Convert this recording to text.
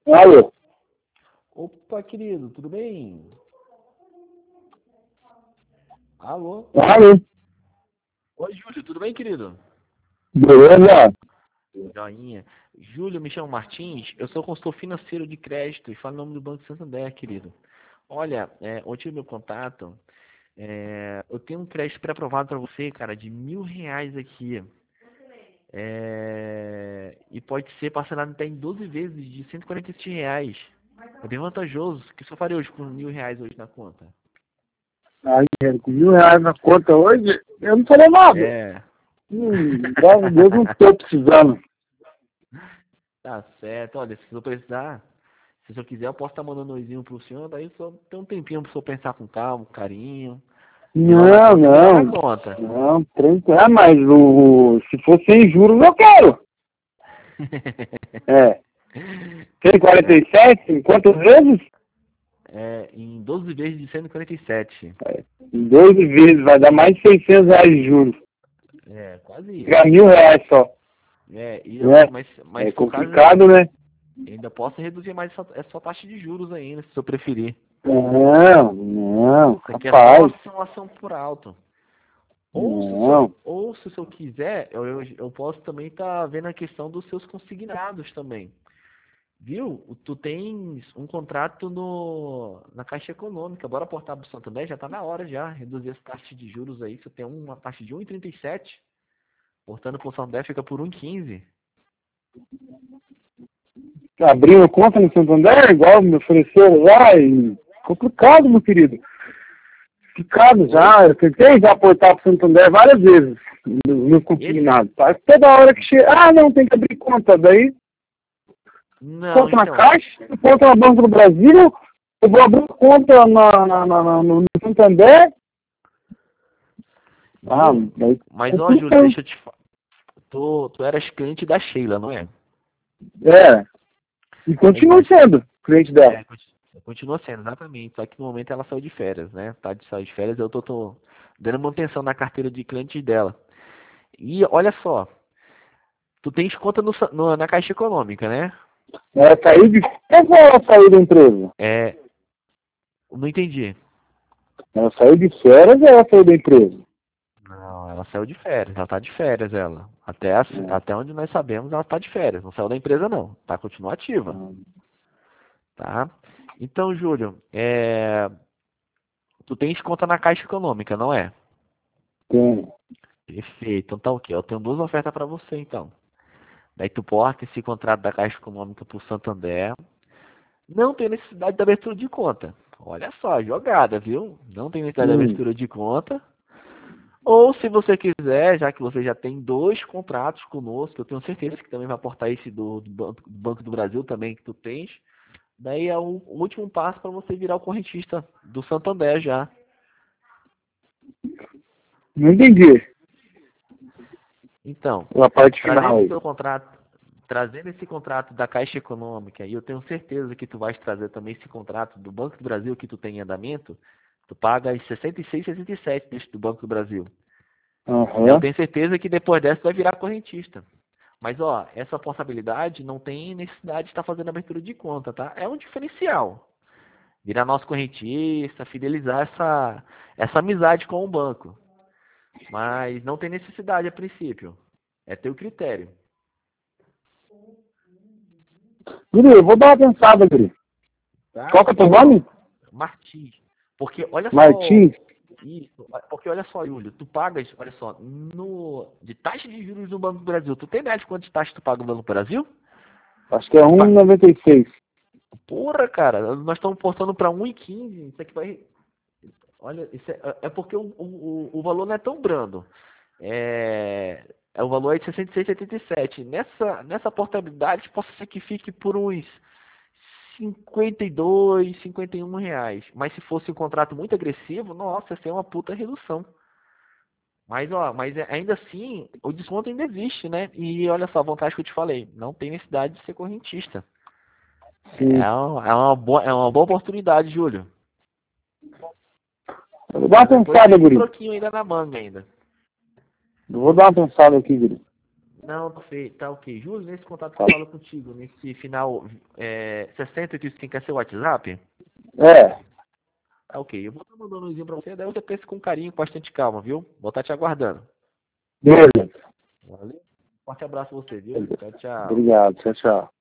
Alô? Opa, querido, tudo bem? Alô? Alô? Oi, Júlio, tudo bem, querido? Beleza? Joinha. Júlio, me chamo Martins, eu sou consultor financeiro de crédito e falo em nome do Banco Santander, querido. Olha, eu tive meu contato, eu tenho um crédito pré-aprovado para você, cara, de R$ 1.000 aqui. E pode ser parcelado até em 12 vezes de R$ 147. É bem vantajoso. O que você faria hoje com R$ 1.000 hoje na conta? Aí, com R$ 1.000 na conta hoje, eu não falei nada. É, Graças a Deus não tô precisando. tá certo. Olha, se eu precisar, se o senhor quiser, eu posso estar mandando um oizinho pro senhor, daí só tem um tempinho pro senhor pensar com calma, com carinho. E lá na Não, conta, ele vai não. dar conta. Não, tranquilo. Ah, mas se for sem juros, eu quero. É. É, 147? Em quantas vezes? em 12 vezes de 147. É, em 12 vezes, vai dar mais de R$ 600 de juros. É, quase Fica isso. R$ 1.000 só. Né? Mas É se for o caso, complicado, né? ainda posso reduzir mais essa taxa de juros ainda, se o senhor preferir. Não, não, Isso aqui é só rapaz. ação por alto. Não. Ou se o senhor quiser, eu posso também estar vendo a questão dos seus consignados também. Viu? Tu tens um contrato na Caixa Econômica. Bora portar pro Santander, já tá na hora já. Reduzir essa taxa de juros aí. Você tem uma taxa de 1,37. Portando pro Santander fica por 1,15. Abriu conta no Santander, igual me ofereceram lá, e complicado, meu querido. Complicado Oi? já, eu tentei já aportar pro Santander várias vezes, no Esse? consignado, tá? Toda hora que chega, não, tem que abrir conta, daí Não, conta na então. Caixa, conta na Banco do Brasil, eu vou abrir conta no Santander, Viu? daí Mas ó, Júlio, complica. deixa eu te falar. Tu eras cliente da Sheila, não é? É, e Pois continuo é. sendo cliente dela. Continua sendo, exatamente. Só que no momento ela saiu de férias, né? Tá de sair de férias, eu tô dando manutenção na carteira de clientes dela. E olha só, tu tens conta na Caixa Econômica, né? Ela saiu de férias ou ela saiu da empresa? É, não entendi. Ela saiu de férias ou ela saiu da empresa? Não, ela saiu de férias, ela tá de férias, ela. É. Até onde nós sabemos, ela tá de férias. Não saiu da empresa, não. Tá, continua ativa, tá? Então, Júlio, tu tens conta na Caixa Econômica, não é? Tem. Perfeito. Então tá ok. Eu tenho duas ofertas para você, então. Daí tu porta esse contrato da Caixa Econômica pro Santander. Não tem necessidade de abertura de conta. Olha só, jogada, viu? Não tem necessidade de Hum. abertura de conta. Ou se você quiser, já que você já tem dois contratos conosco, eu tenho certeza que também vai aportar esse do Banco do Brasil também que tu tens. Daí é o último passo para você virar o correntista do Santander já. Não entendi Então, a parte final trazendo o aí. seu contrato, trazendo esse contrato da Caixa Econômica, e eu tenho certeza que tu vais trazer também esse contrato do Banco do Brasil que tu tem em andamento, tu paga as 66, 67 deste do Banco do Brasil. Eu Aham. tenho certeza que depois dessa tu vai virar correntista. Mas ó, essa portabilidade não tem necessidade de estar fazendo abertura de conta, tá? É um diferencial. Virar nosso correntista, fidelizar essa amizade com o banco. Mas não tem necessidade a princípio. É teu critério. Guri, eu vou dar uma pensada, Guri. Tá? Qual que é o teu Ó, nome? Martins. Porque olha só. Martins? Isso. Porque olha só, Júlio, tu pagas, olha só, de taxa de juros no Banco do Brasil. Tu tem ideia de quantas taxas tu paga no Banco do Brasil? Acho que é Tu pa... 1,96. Porra, cara, nós estamos portando para 1,15. Isso aqui vai. Olha, isso é porque o valor não é tão brando. O valor é de 66,77. Nessa portabilidade, possa ser que fique por uns 52, R$ 51. Mas se fosse um contrato muito agressivo, nossa, ia ser uma puta redução. Mas, ó, ainda assim, o desconto ainda existe, né? E olha só a vantagem que eu te falei. Não tem necessidade de ser correntista. Sim. É uma boa oportunidade, Júlio. Eu vou dar uma Depois pensada, tem esse Guri. troquinho ainda na manga ainda. Eu vou dar uma pensada aqui, Guri. Não, tá ok. Júlio, nesse contato que eu falo contigo, nesse final 6085 é seu WhatsApp? É, Tá ok. Eu vou estar mandando um izinho pra você, daí você pensa com carinho, com bastante calma, viu? Vou estar te aguardando. beleza. Valeu. Forte abraço pra você, viu? Tchau, tchau. Obrigado, tchau, tchau.